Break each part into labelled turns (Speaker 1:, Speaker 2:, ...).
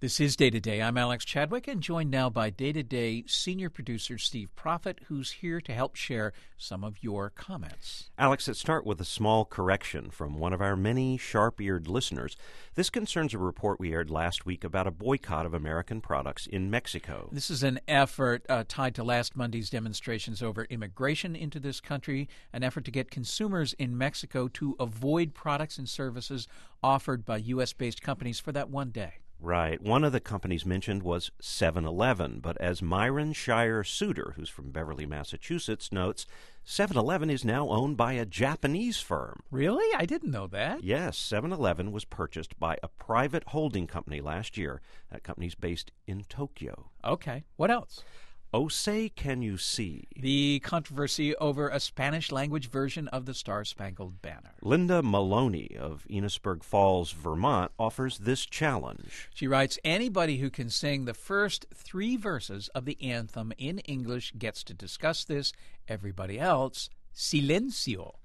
Speaker 1: This is Day to Day. I'm Alex Chadwick, and joined now by Day to Day senior producer Steve Prophet, who's here to help share some of your comments.
Speaker 2: Alex, let's start with a small correction from one of our many sharp-eared listeners. This concerns a report we aired last week about a boycott of American products in Mexico.
Speaker 1: This is an effort tied to last Monday's demonstrations over immigration into this country, an effort to get consumers in Mexico to avoid products and services offered by U.S.-based companies for that one day.
Speaker 2: Right. One of the companies mentioned was 7-Eleven, but as Myron Shire Suter, who's from Beverly, Massachusetts, notes, 7-Eleven is now owned by a Japanese firm.
Speaker 1: Really? I didn't know that.
Speaker 2: Yes, 7-Eleven was purchased by a private holding company last year. That company's based in Tokyo.
Speaker 1: Okay. What else?
Speaker 2: Oh, say can you see?
Speaker 1: The controversy over a Spanish-language version of the Star-Spangled Banner.
Speaker 2: Linda Maloney of Enosburg Falls, Vermont, offers this challenge.
Speaker 1: She writes, anybody who can sing the first 3 verses of the anthem in English gets to discuss this. Everybody else, silencio.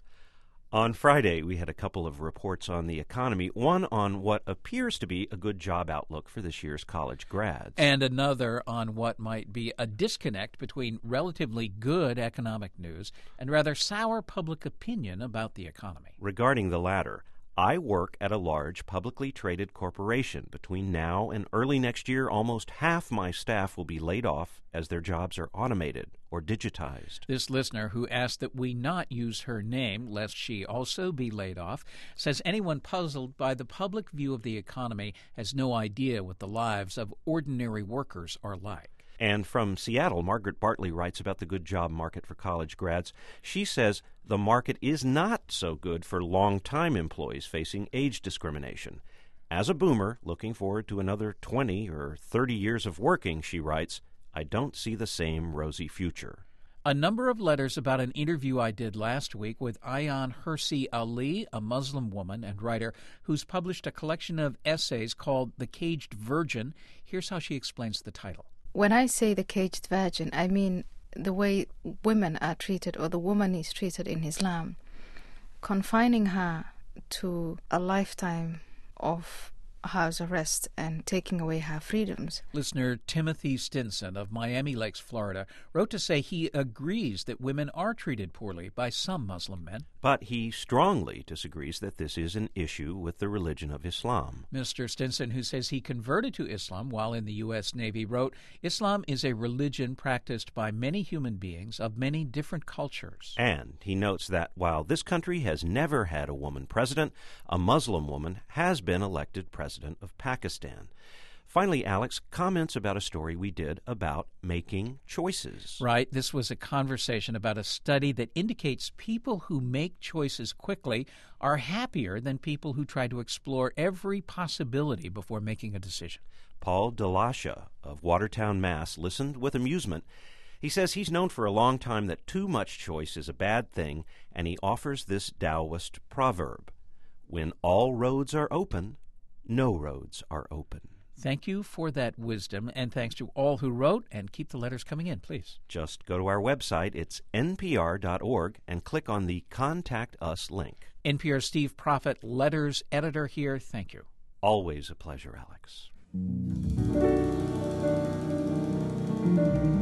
Speaker 2: On Friday, we had a couple of reports on the economy, one on what appears to be a good job outlook for this year's college grads.
Speaker 1: And another on what might be a disconnect between relatively good economic news and rather sour public opinion about the economy.
Speaker 2: Regarding the latter, I work at a large publicly traded corporation. Between now and early next year, almost half my staff will be laid off as their jobs are automated or digitized.
Speaker 1: This listener, who asked that we not use her name lest she also be laid off, says anyone puzzled by the public view of the economy has no idea what the lives of ordinary workers are like.
Speaker 2: And from Seattle, Margaret Bartley writes about the good job market for college grads. She says the market is not so good for long-time employees facing age discrimination. As a boomer looking forward to another 20 or 30 years of working, she writes, I don't see the same rosy future.
Speaker 1: A number of letters about an interview I did last week with Ayaan Hirsi Ali, a Muslim woman and writer who's published a collection of essays called The Caged Virgin. Here's how she explains the title.
Speaker 3: When I say the caged virgin, I mean the way women are treated or the woman is treated in Islam, confining her to a lifetime of house arrest and taking away her freedoms.
Speaker 1: Listener Timothy Stinson of Miami Lakes, Florida, wrote to say he agrees that women are treated poorly by some Muslim men.
Speaker 2: But he strongly disagrees that this is an issue with the religion of Islam.
Speaker 1: Mr. Stinson, who says he converted to Islam while in the U.S. Navy, wrote, Islam is a religion practiced by many human beings of many different cultures.
Speaker 2: And he notes that while this country has never had a woman president, a Muslim woman has been elected president of Pakistan. Finally, Alex, comments about a story we did about making choices.
Speaker 1: Right. This was a conversation about a study that indicates people who make choices quickly are happier than people who try to explore every possibility before making a decision.
Speaker 2: Paul Delasha of Watertown, Mass. Listened with amusement. He says he's known for a long time that too much choice is a bad thing, and he offers this Taoist proverb, when all roads are open, no roads are open.
Speaker 1: Thank you for that wisdom, and thanks to all who wrote, and keep the letters coming in, please.
Speaker 2: Just go to our website, it's npr.org, and click on the Contact Us link.
Speaker 1: NPR Steve Prophet, letters editor here, thank you.
Speaker 2: Always a pleasure, Alex.